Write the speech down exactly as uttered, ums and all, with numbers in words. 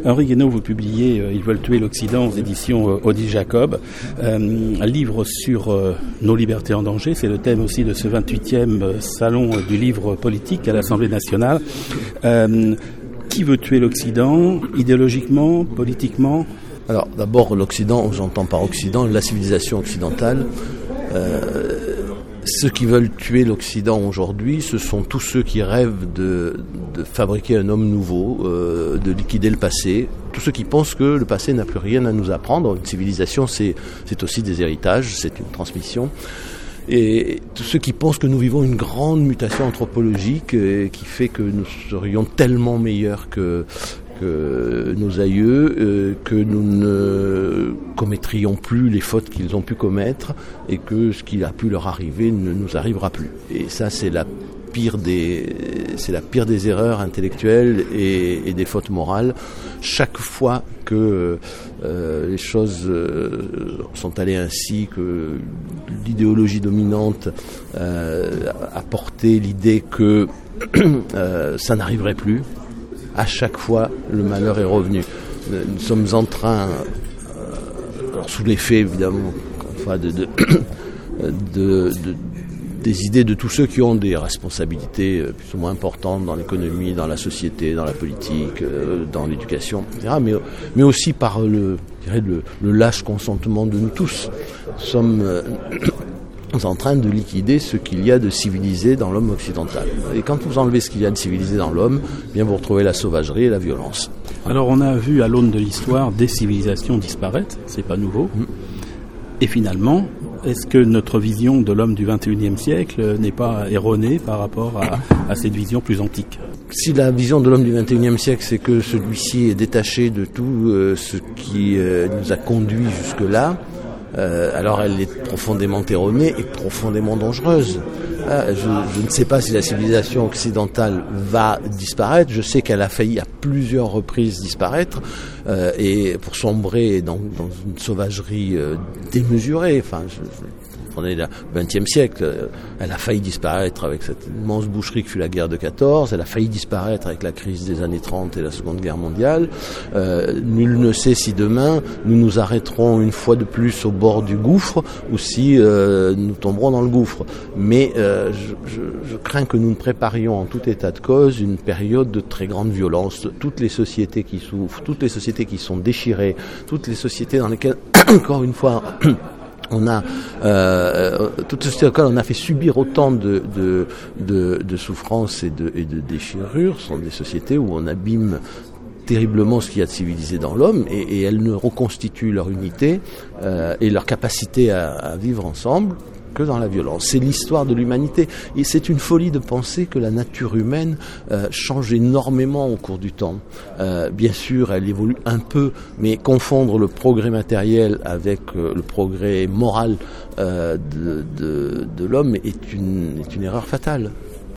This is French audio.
Henri Guénaud, vous publiez euh, « Ils veulent tuer l'Occident » aux éditions euh, Odile Jacob, euh, un livre sur euh, nos libertés en danger. C'est le thème aussi de ce vingt-huitième salon du livre politique à l'Assemblée nationale. Euh, qui veut tuer l'Occident, idéologiquement, politiquement ? Alors d'abord l'Occident, j'entends par Occident la civilisation occidentale. Euh, ceux qui veulent tuer l'Occident aujourd'hui, ce sont tous ceux qui rêvent de, de fabriquer un homme nouveau, euh, de liquider le passé. Tous ceux qui pensent que le passé n'a plus rien à nous apprendre. Une civilisation, c'est, c'est aussi des héritages, c'est une transmission. Et tous ceux qui pensent que nous vivons une grande mutation anthropologique euh, qui fait que nous serions tellement meilleurs que que nos aïeux, euh, que nous ne commettrions plus les fautes qu'ils ont pu commettre et que ce qui a pu leur arriver ne nous arrivera plus. Et ça, c'est la pire des, c'est la pire des erreurs intellectuelles et, et des fautes morales. Chaque fois que euh, les choses euh, sont allées ainsi, que l'idéologie dominante euh, a porté l'idée que euh, ça n'arriverait plus, à chaque fois, le malheur est revenu. Nous sommes en train, euh, alors sous l'effet évidemment, enfin, de, de, de, de, des idées de tous ceux qui ont des responsabilités plus ou moins importantes dans l'économie, dans la société, dans la politique, euh, dans l'éducation, et cetera, mais, mais aussi par le, je dirais, le, le lâche consentement de nous tous. Nous sommes euh, en train de liquider ce qu'il y a de civilisé dans l'homme occidental. Et quand vous enlevez ce qu'il y a de civilisé dans l'homme, bien vous retrouvez la sauvagerie et la violence. Alors on a vu à l'aune de l'histoire des civilisations disparaître, c'est pas nouveau. Mmh. Et finalement, est-ce que notre vision de l'homme du vingt et unième siècle n'est pas erronée par rapport à, à cette vision plus antique ? Si la vision de l'homme du vingt et unième siècle, c'est que celui-ci est détaché de tout euh, ce qui euh, nous a conduit jusque-là, Euh, alors elle est profondément erronée et profondément dangereuse. Euh, je, je ne sais pas si la civilisation occidentale va disparaître. Je sais qu'elle a failli à plusieurs reprises disparaître euh, et pour sombrer dans, dans une sauvagerie euh, démesurée. Enfin, je, je, prenez le vingtième siècle, elle a failli disparaître avec cette immense boucherie que fut la guerre de quatorze, elle a failli disparaître avec la crise des années trente et la Seconde Guerre mondiale. Euh, nul ne sait si demain nous nous arrêterons une fois de plus au bord du gouffre ou si euh, nous tomberons dans le gouffre. Mais euh, je, je, je crains que nous ne préparions en tout état de cause une période de très grande violence. Toutes les sociétés qui souffrent, toutes les sociétés qui sont déchirées, toutes les sociétés dans lesquelles, encore une fois, on a euh, toutes les sociétés auxquelles on a fait subir autant de de de, de souffrances et de et de déchirures sont des sociétés où on abîme terriblement ce qu'il y a de civilisé dans l'homme et, et elles ne reconstituent leur unité euh, et leur capacité à, à vivre ensemble que dans la violence. C'est l'histoire de l'humanité et c'est une folie de penser que la nature humaine euh, change énormément au cours du temps. Euh, bien sûr, elle évolue un peu, mais confondre le progrès matériel avec euh, le progrès moral euh, de, de, de l'homme est une, est une erreur fatale.